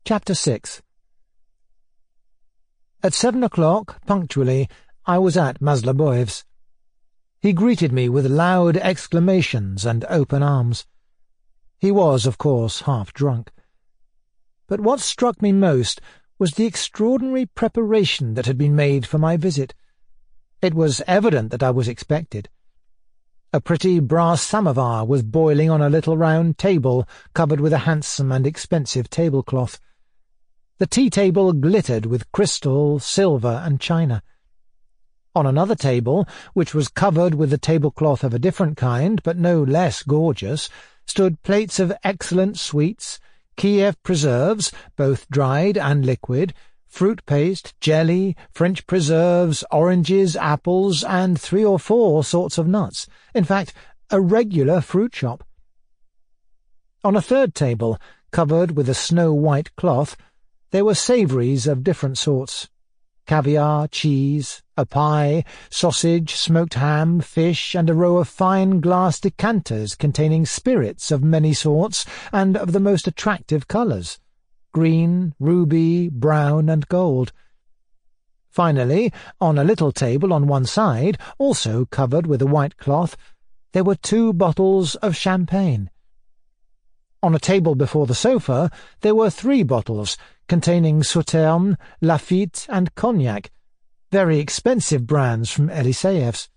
Chapter 6. At 7 o'clock, punctually, I was at Masloboev's. He greeted me with loud exclamations and open arms. He was, of course, half drunk. But what struck me most was the extraordinary preparation that had been made for my visit. It was evident that I was expected. A pretty brass samovar was boiling on a little round table covered with a handsome and expensive tablecloth. The tea-table glittered with crystal, silver, and china. On another table, which was covered with a tablecloth of a different kind, but no less gorgeous, stood plates of excellent sweets, Kiev preserves, both dried and liquid, fruit paste, jelly, French preserves, oranges, apples, and 3 or 4 sorts of nuts. In fact, a regular fruit shop. On a third table, covered with a snow-white cloth, there were savouries of different sorts. Caviar, cheese, a pie, sausage, smoked ham, fish, and a row of fine glass decanters containing spirits of many sorts and of the most attractive colours: green, ruby, brown, and gold. Finally, on a little table on one side, also covered with a white cloth, there were 2 bottles of champagne. On a table before the sofa there were 3 bottles, containing Sauterne, Lafite, and Cognac, very expensive brands from Eliseev's.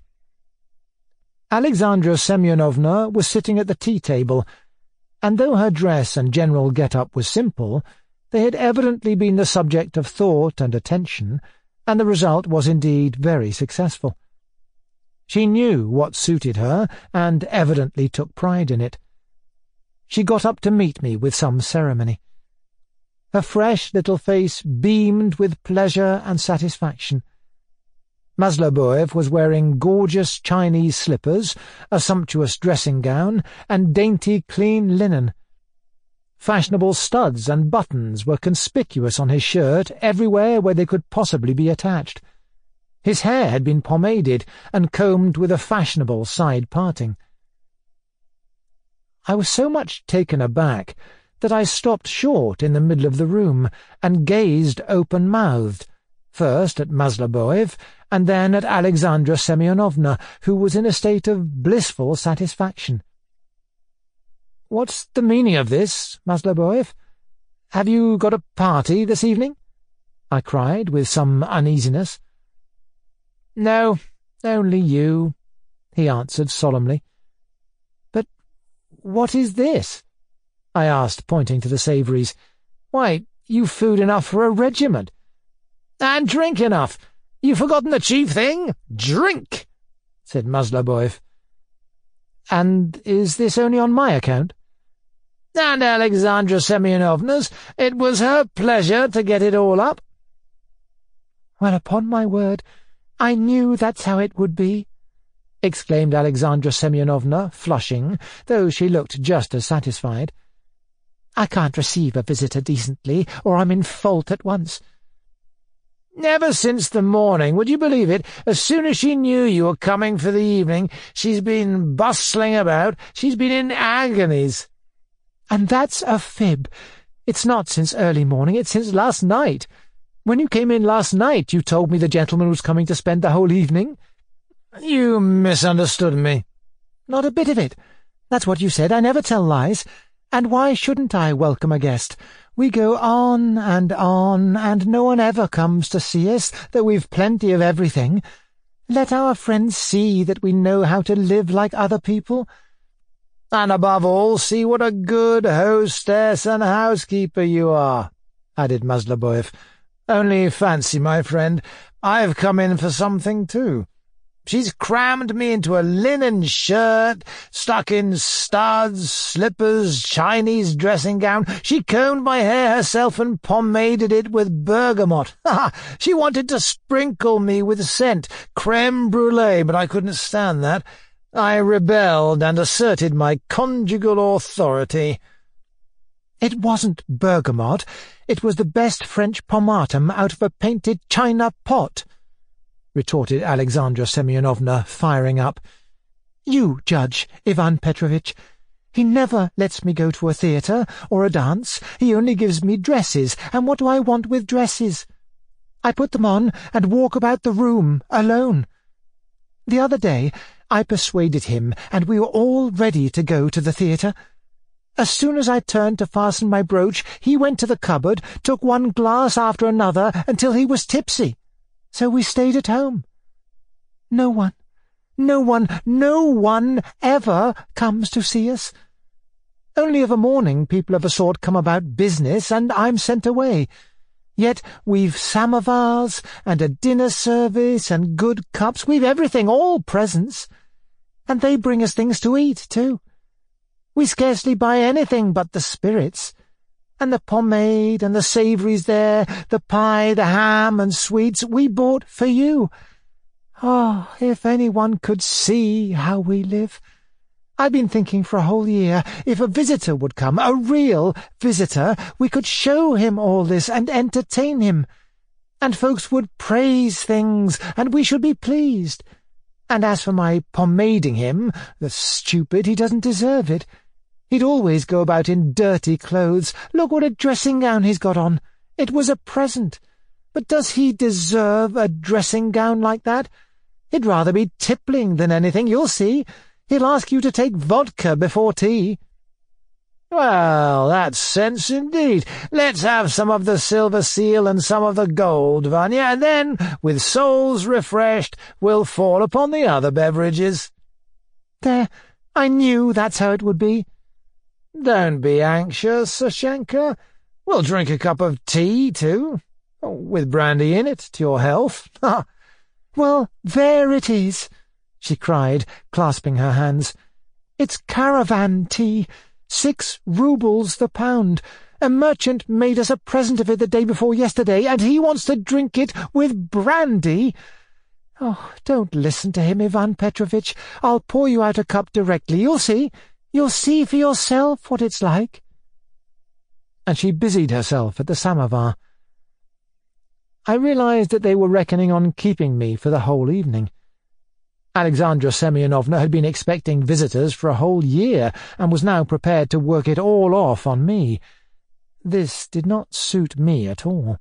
Alexandra Semyonovna was sitting at the tea-table, and though her dress and general get-up was simple, they had evidently been the subject of thought and attention, and the result was indeed very successful. She knew what suited her, and evidently took pride in it. She got up to meet me with some ceremony. Her fresh little face beamed with pleasure and satisfaction. Masloboev was wearing gorgeous Chinese slippers, a sumptuous dressing-gown, and dainty clean linen. Fashionable studs and buttons were conspicuous on his shirt everywhere where they could possibly be attached. His hair had been pomaded and combed with a fashionable side parting. I was so much taken aback that I stopped short in the middle of the room and gazed open-mouthed, first at Masloboev and then at Alexandra Semyonovna, who was in a state of blissful satisfaction. "What's the meaning of this, Masloboev? Have you got a party this evening?" I cried with some uneasiness. "No, only you," he answered solemnly. "But what is this?" I asked, pointing to the savouries. "Why, you've food enough for a regiment." "And drink enough. You've forgotten the chief thing. Drink," said Masloboev. "And is this only on my account?" "And Alexandra Semyonovna's. It was her pleasure to get it all up." "Well, upon my word, I knew that's how it would be," exclaimed Alexandra Semyonovna, flushing, though she looked just as satisfied. "I can't receive a visitor decently, or I'm in fault at once." "Ever since the morning, would you believe it? As soon as she knew you were coming for the evening, she's been bustling about. She's been in agonies." "And that's a fib. It's not since early morning, it's since last night. When you came in last night, you told me the gentleman was coming to spend the whole evening." "You misunderstood me." "Not a bit of it. That's what you said. I never tell lies. And why shouldn't I welcome a guest? We go on, and no one ever comes to see us, though we've plenty of everything. Let our friends see that we know how to live like other people. And above all, see what a good hostess and housekeeper you are," added Masloboev. "Only fancy, my friend, I've come in for something too. She's crammed me into a linen shirt, stuck in studs, slippers, Chinese dressing-gown. She combed my hair herself and pomaded it with bergamot. She wanted to sprinkle me with scent, creme brulee, but I couldn't stand that. I rebelled and asserted my conjugal authority." "It wasn't bergamot. It was the best French pomatum out of a painted china pot," retorted Alexandra Semyonovna, firing up. "You judge, Ivan Petrovitch. He never lets me go to a theatre or a dance. He only gives me dresses, and what do I want with dresses? I put them on and walk about the room alone. The other day I persuaded him, and we were all ready to go to the theatre. As soon as I turned to fasten my brooch, he went to the cupboard, took one glass after another until he was tipsy. So we stayed at home. No one ever comes to see us. Only of a morning people of a sort come about business, and I'm sent away. Yet we've samovars, and a dinner service, and good cups. We've everything, all presents. And they bring us things to eat, too. We scarcely buy anything but the spirits. And the pomade, and the savouries there, the pie, the ham, and sweets we bought for you. Oh, if anyone could see how we live! I've been thinking for a whole year, if a visitor would come, a real visitor, we could show him all this and entertain him. And folks would praise things, and we should be pleased. And as for my pomading him, the stupid, he doesn't deserve it. He'd always go about in dirty clothes. Look what a dressing-gown he's got on. It was a present. But does he deserve a dressing-gown like that? He'd rather be tippling than anything, you'll see. He'll ask you to take vodka before tea. Well, that's sense indeed. Let's have some of the silver seal and some of the gold, Vanya, and then, with souls refreshed, we'll fall upon the other beverages. There, I knew that's how it would be. Don't be anxious, Sashenka. We'll drink a cup of tea, too, with brandy in it, to your health. Ha! Well, there it is, she cried, clasping her hands. It's caravan tea, 6 roubles the pound. A merchant made us a present of it the day before yesterday, and he wants to drink it with brandy. Oh, don't listen to him, Ivan Petrovitch. I'll pour you out a cup directly. You'll see. You'll see for yourself what it's like. And she busied herself at the samovar. I realized that they were reckoning on keeping me for the whole evening. Alexandra Semyonovna had been expecting visitors for a whole year, and was now prepared to work it all off on me. This did not suit me at all.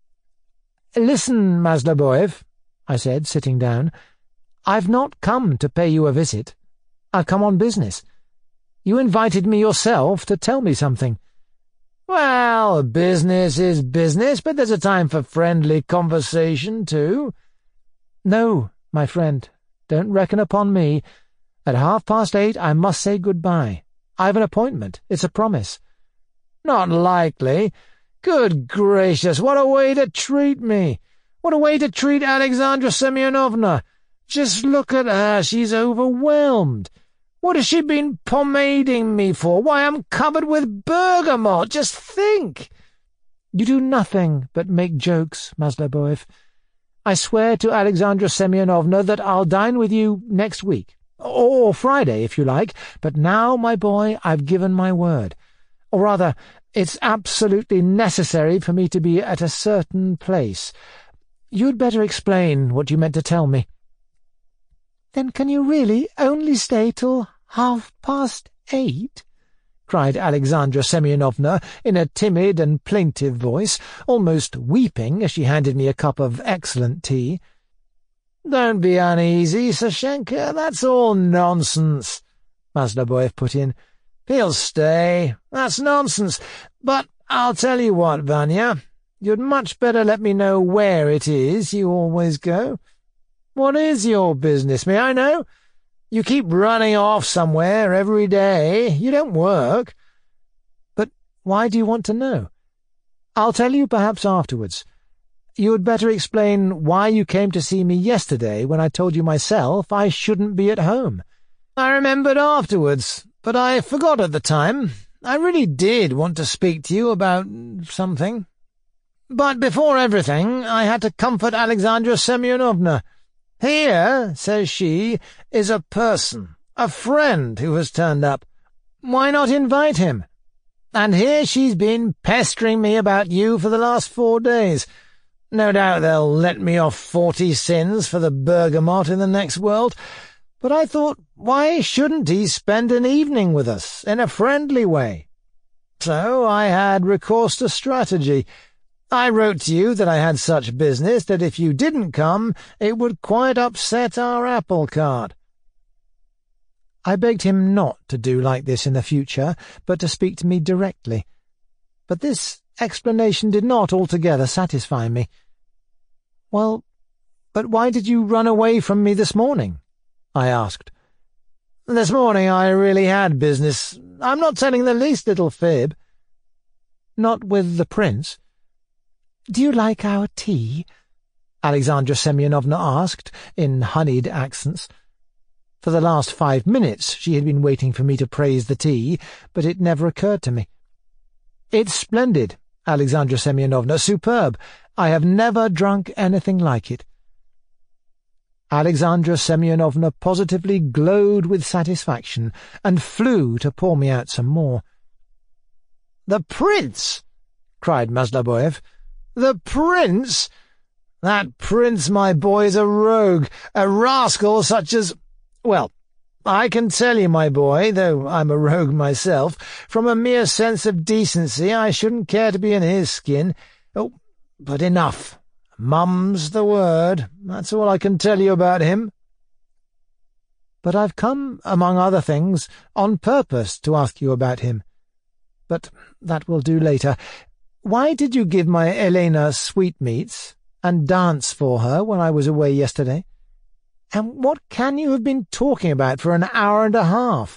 "Listen, Masloböev," I said, sitting down. "I've not come to pay you a visit. I've come on business. You invited me yourself to tell me something." "Well, business is business, but there's a time for friendly conversation, too." "No, my friend, don't reckon upon me. At 8:30 I must say good-bye. I've an appointment. It's a promise." "Not likely. Good gracious, what a way to treat me! What a way to treat Alexandra Semyonovna! Just look at her, she's overwhelmed. What has she been pomading me for? Why, I'm covered with bergamot, just think!" "You do nothing but make jokes, Masloböev. I swear to Alexandra Semyonovna that I'll dine with you next week, or Friday, if you like, but now, my boy, I've given my word. Or rather, it's absolutely necessary for me to be at a certain place. You'd better explain what you meant to tell me." "Then can you really only stay till 8:30? cried Alexandra Semyonovna in a timid and plaintive voice, almost weeping as she handed me a cup of excellent tea. "Don't be uneasy, Sashenka, that's all nonsense," Masloböev put in. "He'll stay. That's nonsense. But I'll tell you what, Vanya, you'd much better let me know where it is you always go. What is your business, may I know? You keep running off somewhere every day. You don't work." "But why do you want to know?" "I'll tell you perhaps afterwards. You had better explain why you came to see me yesterday when I told you myself I shouldn't be at home." "I remembered afterwards, but I forgot at the time. I really did want to speak to you about something. But before everything, I had to comfort Alexandra Semyonovna. 'Here,' says she, 'is a person, a friend who has turned up. Why not invite him?' And here she's been pestering me about you for the last 4 days. No doubt they'll let me off 40 sins for the bergamot in the next world. But I thought, why shouldn't he spend an evening with us, in a friendly way? So I had recourse to strategy. I wrote to you that I had such business that if you didn't come, it would quite upset our apple cart. I begged him not to do like this in the future, but to speak to me directly. But this explanation did not altogether satisfy me. "Well, but why did you run away from me this morning?" I asked. "This morning I really had business. I'm not telling the least little fib." "Not with the prince?" "Do you like our tea?" Alexandra Semyonovna asked, in honeyed accents. For the last 5 minutes she had been waiting for me to praise the tea, but it never occurred to me. "It's splendid, Alexandra Semyonovna, superb. I have never drunk anything like it." Alexandra Semyonovna positively glowed with satisfaction, and flew to pour me out some more. "The prince!" cried Masloböev. "The prince! That prince, my boy, is a rogue, a rascal such as— Well, I can tell you, my boy, though I'm a rogue myself, from a mere sense of decency I shouldn't care to be in his skin. Oh, but enough. Mum's the word. That's all I can tell you about him." "But I've come, among other things, on purpose to ask you about him. But that will do later. Why did you give my Elena sweetmeats and dance for her when I was away yesterday? And what can you have been talking about for an hour and a half?"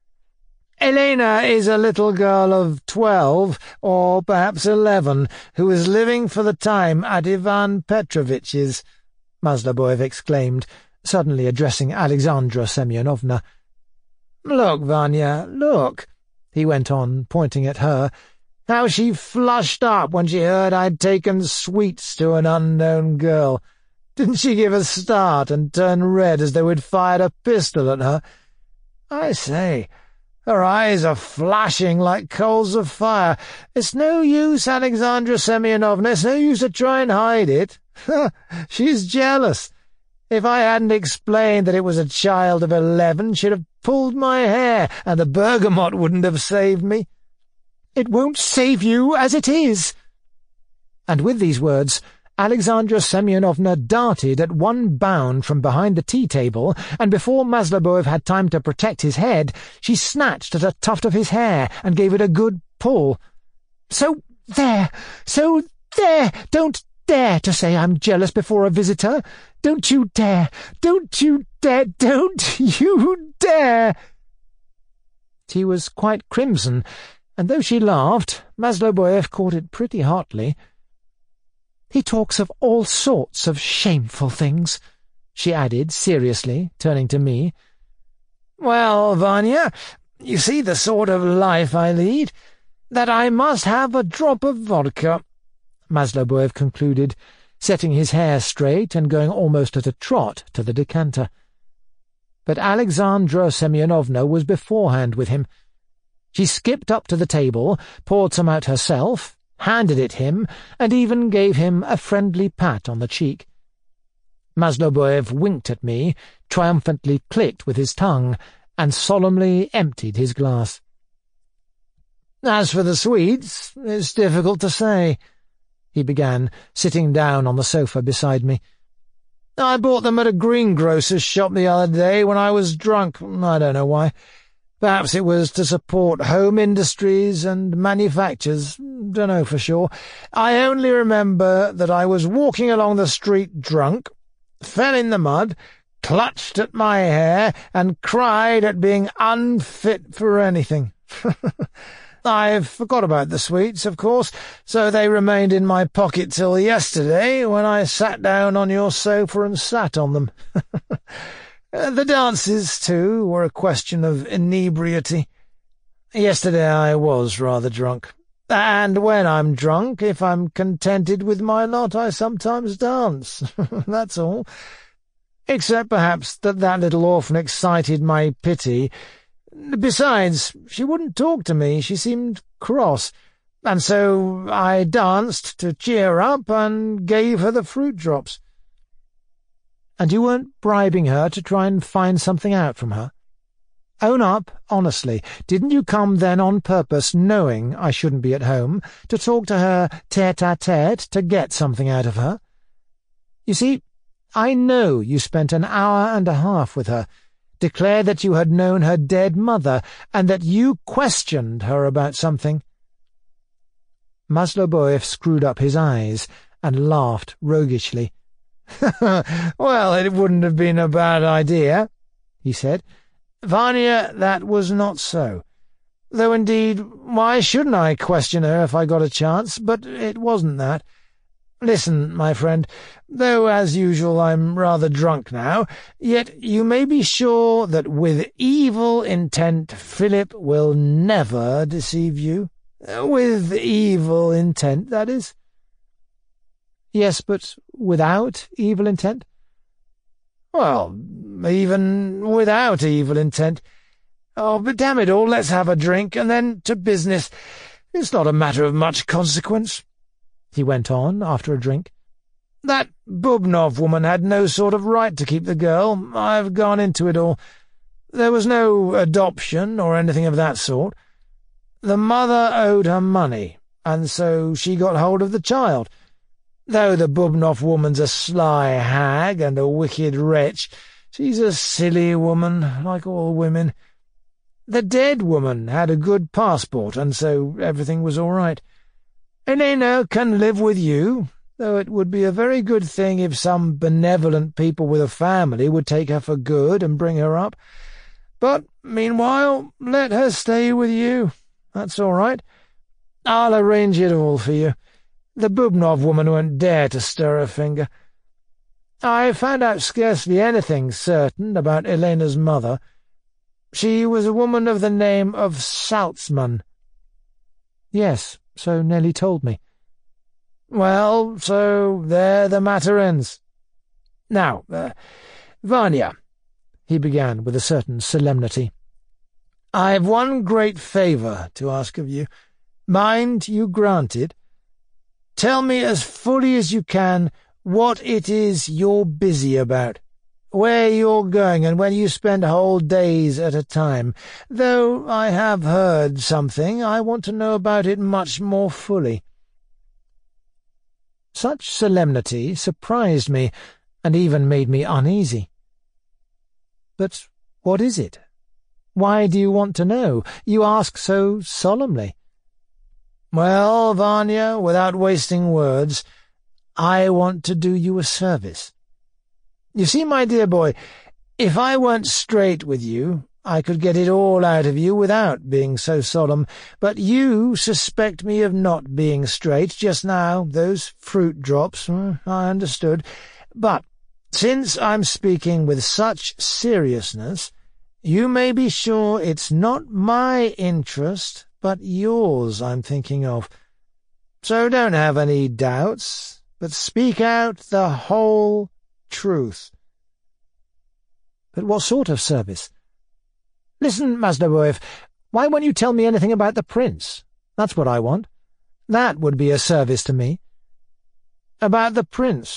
"Elena is a little girl of 12, or perhaps 11, who is living for the time at Ivan Petrovitch's," Masloböev exclaimed, suddenly addressing Alexandra Semyonovna. "Look, Vanya, look," he went on, pointing at her, "how she flushed up when she heard I'd taken sweets to an unknown girl. Didn't she give a start and turn red as though we'd fired a pistol at her? I say, her eyes are flashing like coals of fire. It's no use, Alexandra Semyonovna, it's no use to try and hide it. She's jealous. If I hadn't explained that it was a child of 11, she'd have pulled my hair, and the bergamot wouldn't have saved me." "It won't save you as it is." And with these words, Alexandra Semyonovna darted at one bound from behind the tea-table, and before Masloböev had time to protect his head, she snatched at a tuft of his hair and gave it a good pull. So there! Don't dare to say I'm jealous before a visitor! Don't you dare! Don't you dare! Don't you dare!" She was quite crimson, and though she laughed, Masloböev caught it pretty hotly. "He talks of all sorts of shameful things," she added seriously, turning to me. "Well, Vanya, you see the sort of life I lead, that I must have a drop of vodka," Masloböev concluded, setting his hair straight and going almost at a trot to the decanter. But Alexandra Semyonovna was beforehand with him. She skipped up to the table, poured some out herself, handed it him, and even gave him a friendly pat on the cheek. Masloböev winked at me, triumphantly clicked with his tongue, and solemnly emptied his glass. "As for the sweets, it's difficult to say," he began, sitting down on the sofa beside me. "I bought them at a greengrocer's shop the other day when I was drunk. I don't know why. Perhaps it was to support home industries and manufactures. Don't know for sure. I only remember that I was walking along the street drunk, fell in the mud, clutched at my hair, and cried at being unfit for anything. I've forgot about the sweets, of course, so they remained in my pocket till yesterday, when I sat down on your sofa and sat on them. The dances, too, were a question of inebriety. Yesterday I was rather drunk. And when I'm drunk, if I'm contented with my lot, I sometimes dance. That's all. Except perhaps that little orphan excited my pity. Besides, she wouldn't talk to me, she seemed cross, and so I danced to cheer her up and gave her the fruit drops." And you weren't bribing her to try and find something out from her? Own up, honestly, didn't you come then on purpose, knowing I shouldn't be at home, to talk to her tete-a-tete to get something out of her? You see, I know you spent an hour and a half with her, declared that you had known her dead mother, and that you questioned her about something. Masloboev screwed up his eyes and laughed roguishly. "Well, it wouldn't have been a bad idea," he said. "Vanya, that was not so. Though, indeed, why shouldn't I question her if I got a chance? But it wasn't that. Listen, my friend, though as usual I'm rather drunk now, yet you may be sure that with evil intent Philip will never deceive you. With evil intent, that is." "Yes, but without evil intent?" "Well, even without evil intent. Oh, but damn it all, let's have a drink, and then to business. It's not a matter of much consequence," he went on after a drink. "That Bubnov woman had no sort of right to keep the girl. I've gone into it all. There was no adoption or anything of that sort. The mother owed her money, and so she got hold of the child. Though the Bubnov woman's a sly hag and a wicked wretch, she's a silly woman, like all women. The dead woman had a good passport, and so everything was all right. Elena can live with you, though it would be a very good thing if some benevolent people with a family would take her for good and bring her up. But, meanwhile, let her stay with you. That's all right. I'll arrange it all for you. The Bubnov woman won't dare to stir a finger. I found out scarcely anything certain about Elena's mother. She was a woman of the name of Salzmann." "Yes, so Nellie told me." "Well, so there the matter ends. Now, Vanya," he began with a certain solemnity, "I've one great favour to ask of you. Mind you granted. Tell me as fully as you can what it is you're busy about, where you're going, and when you spend whole days at a time. Though I have heard something, I want to know about it much more fully." Such solemnity surprised me, and even made me uneasy. "But what is it? Why do you want to know? You ask so solemnly." "Well, Vanya, without wasting words, I want to do you a service. You see, my dear boy, if I weren't straight with you, I could get it all out of you without being so solemn. But you suspect me of not being straight just now, those fruit drops, I understood. But since I'm speaking with such seriousness, you may be sure it's not my interest, but yours I'm thinking of. So don't have any doubts, but speak out the whole truth." "But what sort of service?" "Listen, Masloboev, why won't you tell me anything about the prince? That's what I want. That would be a service to me." "About the prince?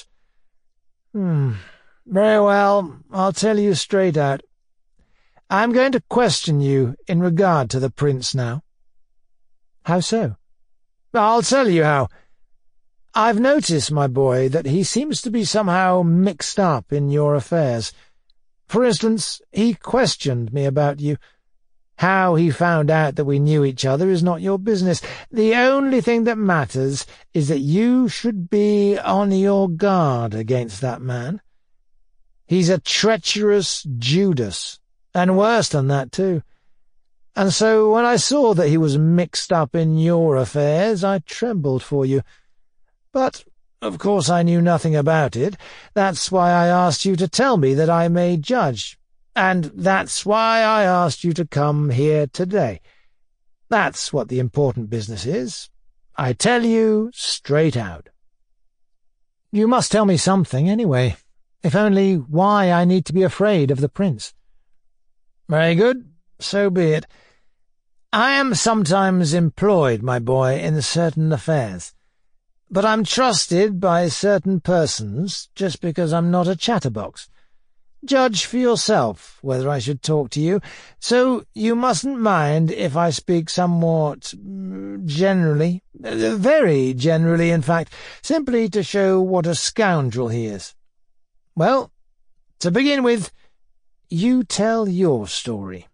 Very well, I'll tell you straight out. I'm going to question you in regard to the prince now." "How so?" "I'll tell you how. I've noticed, my boy, that he seems to be somehow mixed up in your affairs. For instance, he questioned me about you. How he found out that we knew each other is not your business. The only thing that matters is that you should be on your guard against that man. He's a treacherous Judas, and worse than that, too. And so when I saw that he was mixed up in your affairs, I trembled for you. But, of course, I knew nothing about it. That's why I asked you to tell me that I may judge. And that's why I asked you to come here today. That's what the important business is. I tell you straight out." "You must tell me something, anyway, if only why I need to be afraid of the prince." "Very good, so be it. I am sometimes employed, my boy, in certain affairs. but I'm trusted by certain persons just because I'm not a chatterbox. Judge for yourself whether I should talk to you, so you mustn't mind if I speak somewhat generally, very generally, in fact, simply to show what a scoundrel he is. Well, to begin with, you tell your story."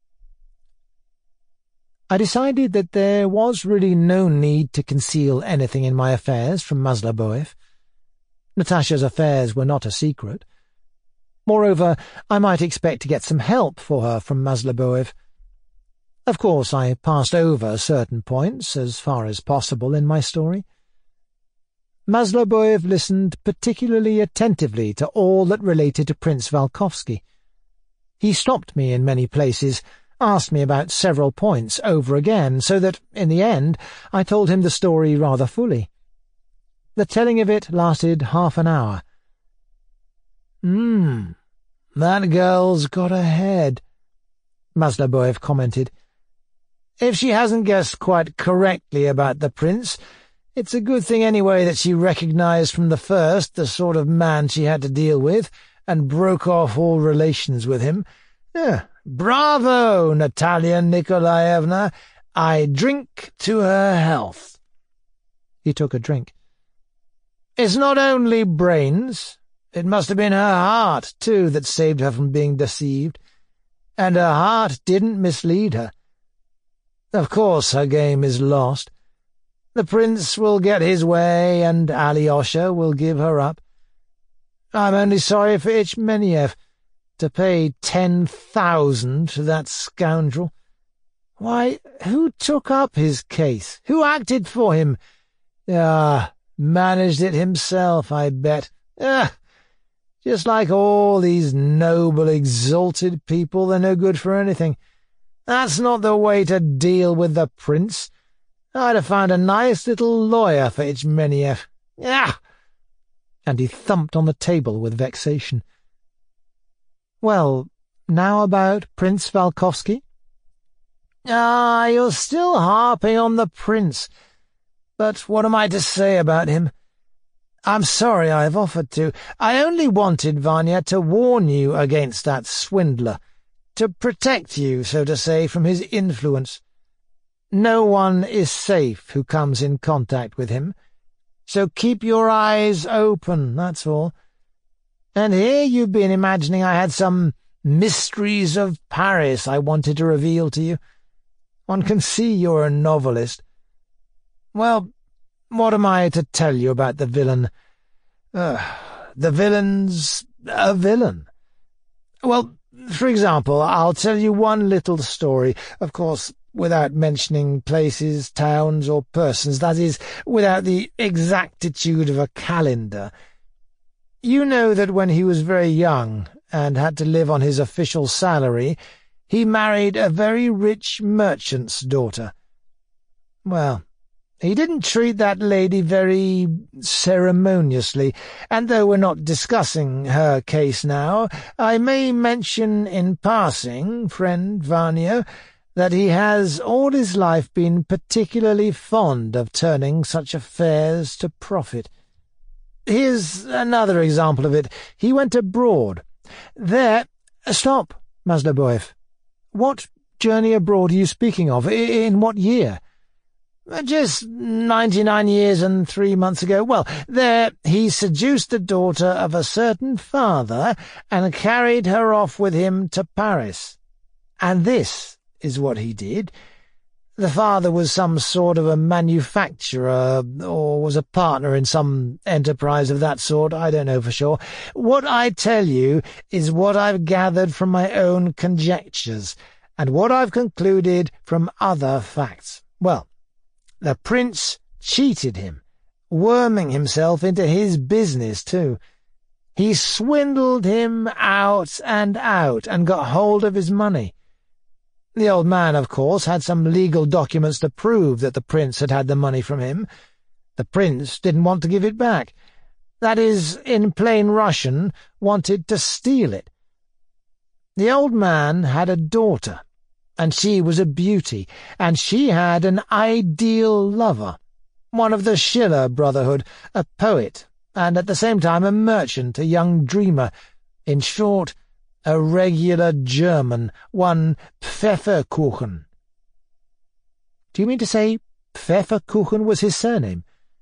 I decided that there was really no need to conceal anything in my affairs from Masloböev. Natasha's affairs were not a secret. Moreover, I might expect to get some help for her from Masloböev. Of course, I passed over certain points as far as possible in my story. Masloböev listened particularly attentively to all that related to Prince Volkovsky. He stopped me in many places, asked me about several points over again, so that, in the end, I told him the story rather fully. The telling of it lasted half an hour. That girl's got a head," Masloböev commented. "If she hasn't guessed quite correctly about the prince, it's a good thing anyway that she recognized from the first the sort of man she had to deal with, and broke off all relations with him. Bravo, Natalia Nikolaevna! I drink to her health." He took a drink. "It's not only brains. It must have been her heart, too, that saved her from being deceived. And her heart didn't mislead her. Of course her game is lost. The prince will get his way, and Alyosha will give her up. I'm only sorry for Ichmeniev. To pay 10,000 to that scoundrel. Why, who took up his case? Who acted for him? Managed it himself, I bet. Just like all these noble, exalted people, they're no good for anything. That's not the way to deal with the prince. I'd have found a nice little lawyer for Ichmeniev. And he thumped on the table with vexation. "Well, now about Prince Volkovsky?" You're still harping on the prince. But what am I to say about him? I'm sorry I've offered to. I only wanted, Vanya, to warn you against that swindler, to protect you, so to say, from his influence. No one is safe who comes in contact with him, so keep your eyes open, that's all. And here you've been imagining I had some mysteries of Paris I wanted to reveal to you. One can see you're a novelist. Well, what am I to tell you about the villain? The villain's a villain. Well, for example, I'll tell you one little story, of course, without mentioning places, towns, or persons, that is, without the exactitude of a calendar. You know that when he was very young and had to live on his official salary, he married a very rich merchant's daughter. Well, he didn't treat that lady very ceremoniously, and though we're not discussing her case now, I may mention in passing, friend Vanya, that he has all his life been particularly fond of turning such affairs to profit. Here's another example of it. He went abroad. There— Stop, Masloböev. What journey abroad are you speaking of? In what year? Just 99 years and 3 months ago. Well, there he seduced the daughter of a certain father and carried her off with him to Paris. And this is what he did. The father was some sort of a manufacturer, or was a partner in some enterprise of that sort, I don't know for sure. What I tell you is what I've gathered from my own conjectures, and what I've concluded from other facts. Well, the prince cheated him, worming himself into his business, too. He swindled him out and got hold of his money. The old man, of course, had some legal documents to prove that the prince had the money from him. The prince didn't want to give it back. That is, in plain Russian, wanted to steal it. The old man had a daughter, and she was a beauty, and she had an ideal lover. one of the Schiller Brotherhood, a poet, and at the same time a merchant, a young dreamer. In short, a regular German, one Pfefferkuchen." "Do you mean to say Pfefferkuchen was his surname?"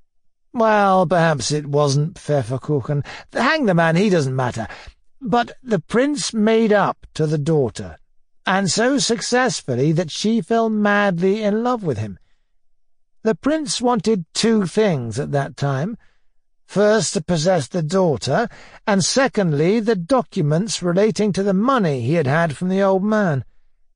"Well, perhaps it wasn't Pfefferkuchen. Hang the man, he doesn't matter. But the prince made up to the daughter, and so successfully that she fell madly in love with him. The prince wanted two things at that time: first, to possess the daughter, and secondly, the documents relating to the money he had from the old man.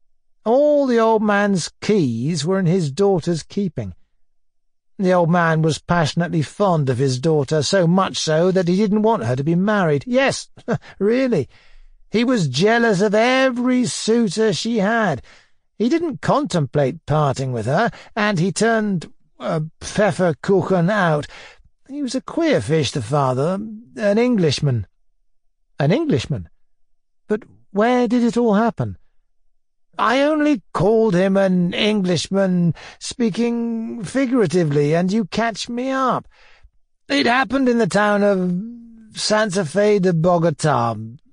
All the old man's keys were in his daughter's keeping. The old man was passionately fond of his daughter, so much so that he didn't want her to be married. Yes, really. He was jealous of every suitor she had. He didn't contemplate parting with her, and he turned Pfefferkuchen out. He was a queer fish, the father, an Englishman." "An Englishman? But where did it all happen?" "I only called him an Englishman, speaking figuratively, and you catch me up. It happened in the town of Santa Fe de Bogota,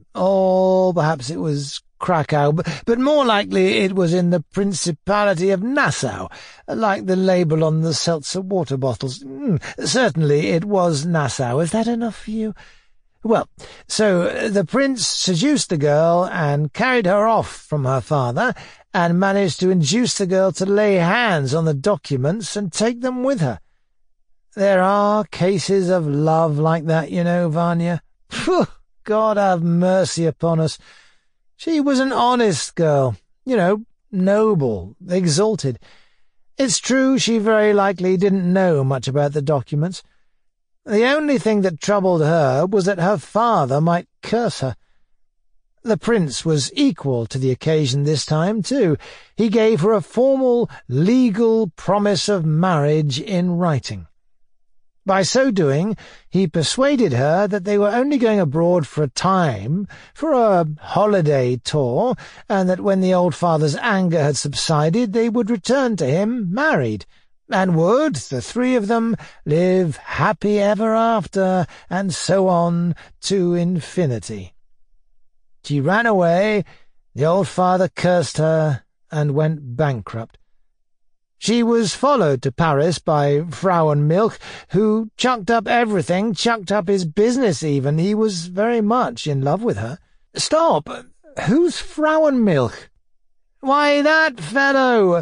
or perhaps it was Krakow, but more likely it was in the Principality of Nassau, like the label on the seltzer water bottles. Certainly it was Nassau. Is that enough for you? Well, so the prince seduced the girl and carried her off from her father, and managed to induce the girl to lay hands on the documents and take them with her. There are cases of love like that, you know, Vanya. Phew, God have mercy upon us. She was an honest girl, you know, noble, exalted. It's true she very likely didn't know much about the documents. The only thing that troubled her was that her father might curse her. The prince was equal to the occasion this time, too. He gave her a formal, legal promise of marriage in writing. By so doing, he persuaded her that they were only going abroad for a time, for a holiday tour, and that when the old father's anger had subsided they would return to him married, and would, the three of them, live happy ever after, and so on to infinity. She ran away, the old father cursed her, and went bankrupt. She was followed to Paris by Frauenmilch, who chucked up everything, chucked up his business even. He was very much in love with her. Stop! Who's Frauenmilch? Why, that fellow,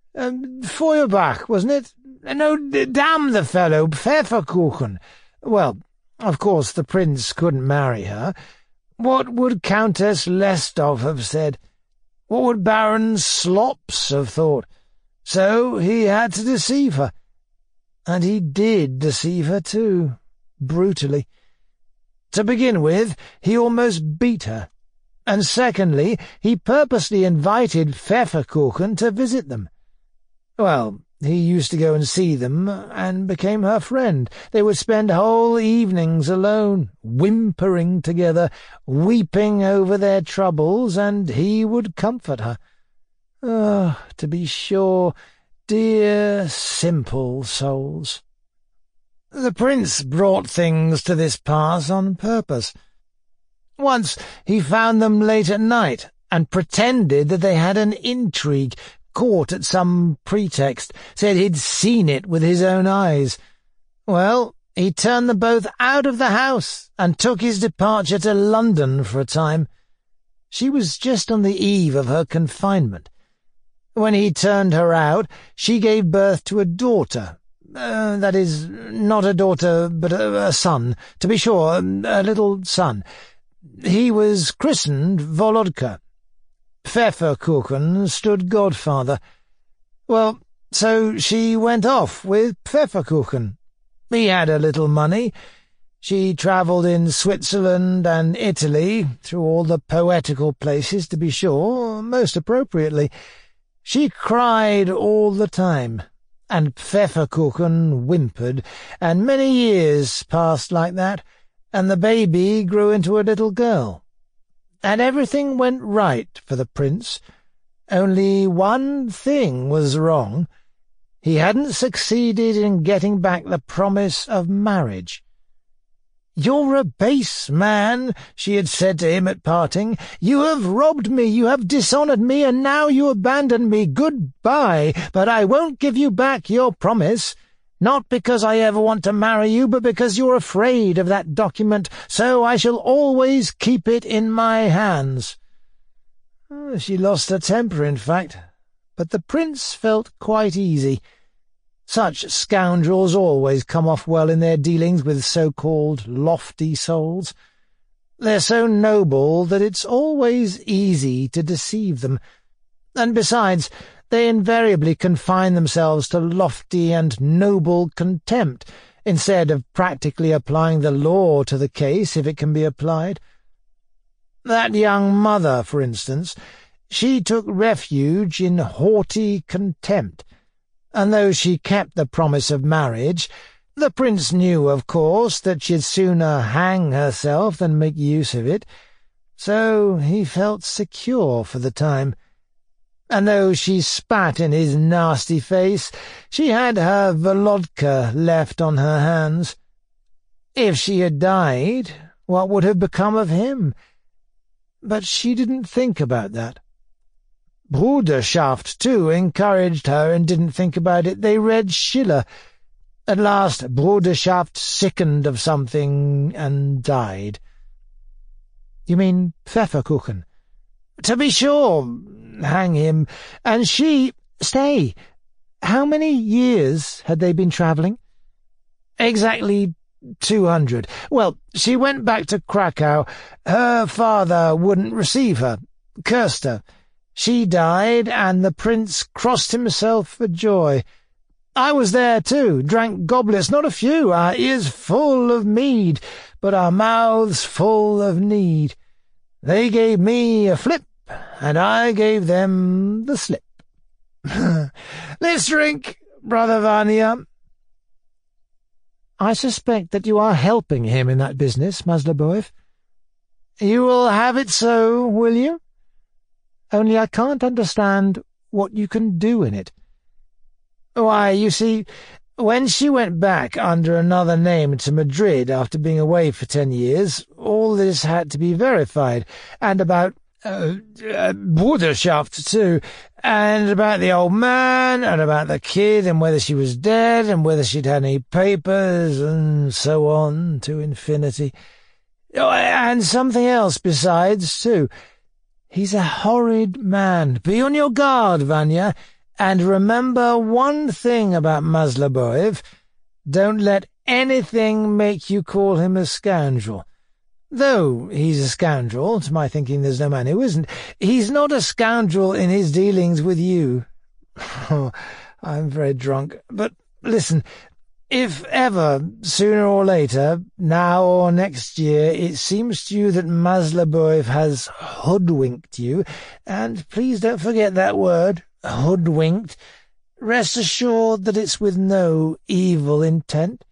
Feuerbach, wasn't it? No, damn the fellow, Pfefferkuchen. Well, of course the prince couldn't marry her. What would Countess Lestov have said? What would Baron Slops have thought? So he had to deceive her. And he did deceive her, too, brutally. To begin with, he almost beat her. And secondly, he purposely invited Pfefferkuchen to visit them. Well, he used to go and see them, and became her friend. They would spend whole evenings alone, whimpering together, weeping over their troubles, and he would comfort her. Oh, to be sure, dear, simple souls. The prince brought things to this pass on purpose. Once he found them late at night, and pretended that they had an intrigue, caught at some pretext, said he'd seen it with his own eyes. Well, he turned them both out of the house, and took his departure to London for a time. She was just on the eve of her confinement. When he turned her out, she gave birth to a daughter. That is, not a daughter, but a son. To be sure, a little son. He was christened Volodka. Pfefferkuchen stood godfather. Well, so she went off with Pfefferkuchen. He had a little money. She travelled in Switzerland and Italy, through all the poetical places, to be sure, most appropriately. She cried all the time, and Pfefferkuchen whimpered, and many years passed like that, and the baby grew into a little girl. And everything went right for the prince. Only one thing was wrong. he hadn't succeeded in getting back the promise of marriage. "You're a base man," she had said to him at parting. "You have robbed me, you have dishonoured me, and now you abandon me. Goodbye, but I won't give you back your promise. Not because I ever want to marry you, but because you're afraid of that document, so I shall always keep it in my hands." She lost her temper, in fact, but the prince felt quite easy. Such scoundrels always come off well in their dealings with so-called lofty souls. They're so noble that it's always easy to deceive them, and besides, they invariably confine themselves to lofty and noble contempt, instead of practically applying the law to the case if it can be applied. That young mother, for instance, she took refuge in haughty contempt, and though she kept the promise of marriage, the prince knew, of course, that she'd sooner hang herself than make use of it, so he felt secure for the time. And though she spat in his nasty face, she had her Volodka left on her hands. If she had died, what would have become of him? But she didn't think about that. Bruderschaft, too, encouraged her and didn't think about it. They read Schiller. At last Bruderschaft sickened of something and died. You mean Pfefferkuchen? To be sure, hang him. And she— Stay! How many years had they been travelling? Exactly 200. Well, she went back to Krakow. Her father wouldn't receive her, cursed her. She died, and the prince crossed himself for joy. I was there, too, drank goblets, not a few, our ears full of mead, but our mouths full of need. They gave me a flip, and I gave them the slip. Let's drink, Brother Vanya. I suspect that you are helping him in that business, Masloböev. You will have it so, will you? Only I can't understand what you can do in it. Why, you see, when she went back under another name to Madrid after being away for 10 years, all this had to be verified, and about Bruderschaft, too, and about the old man, and about the kid, and whether she was dead, and whether she'd had any papers, and so on to infinity. Oh, and something else besides, too. He's a horrid man. Be on your guard, Vanya, and remember one thing about Masloböev. Don't let anything make you call him a scoundrel. Though he's a scoundrel, to my thinking there's no man who isn't, he's not a scoundrel in his dealings with you. Oh, I'm very drunk. But listen, if ever, sooner or later, now or next year, it seems to you that Masloböev has hoodwinked you, and please don't forget that word, hoodwinked, rest assured that it's with no evil intent.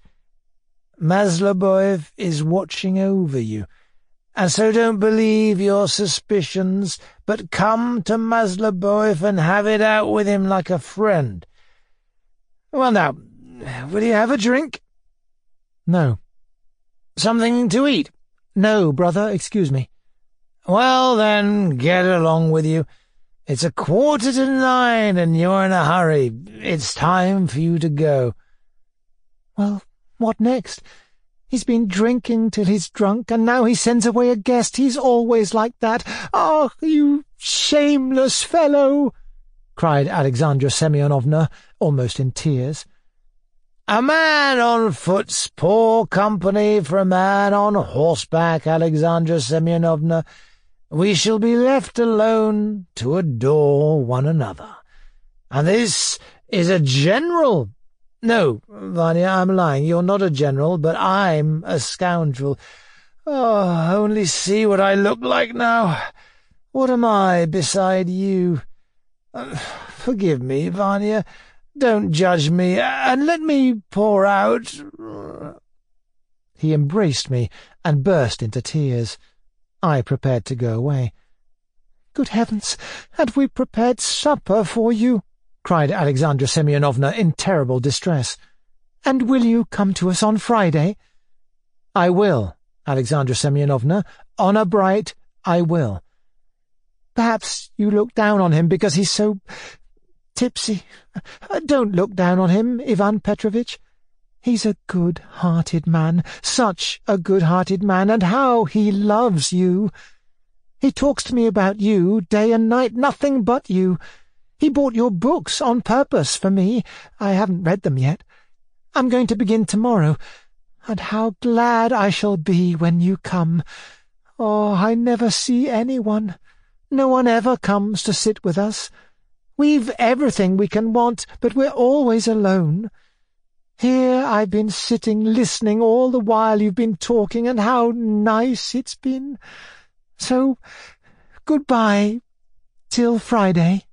Masloböev is watching over you, and so don't believe your suspicions, but come to Masloböev and have it out with him like a friend. Well, now, will you have a drink? No. Something to eat? No, brother, excuse me. Well, then, get along with you. It's 9:15, and you're in a hurry. It's time for you to go. Well, what next? He's been drinking till he's drunk, and now he sends away a guest. He's always like that. Oh, you shameless fellow! Cried Alexandra Semyonovna, almost in tears. A man on foot's poor company for a man on horseback, Alexandra Semyonovna. We shall be left alone to adore one another. And this is a general. No, Vanya, I'm lying. You're not a general, but I'm a scoundrel. Oh, only see what I look like now. What am I beside you? Forgive me, Vanya. Don't judge me, and let me pour out. He embraced me and burst into tears. I prepared to go away. Good heavens, had we prepared supper for you? cried Alexandra Semyonovna in terrible distress. "And will you come to us on Friday?" "I will, Alexandra Semyonovna. Honour bright, I will." "Perhaps you look down on him because he's so tipsy. Don't look down on him, Ivan Petrovitch. He's a good-hearted man, such a good-hearted man, and how he loves you! He talks to me about you day and night, nothing but you. He bought your books on purpose for me. I haven't read them yet. I'm going to begin tomorrow, and how glad I shall be when you come. Oh, I never see anyone. No one ever comes to sit with us. We've everything we can want, but we're always alone. Here I've been sitting listening all the while you've been talking, and how nice it's been. So, good-bye till Friday."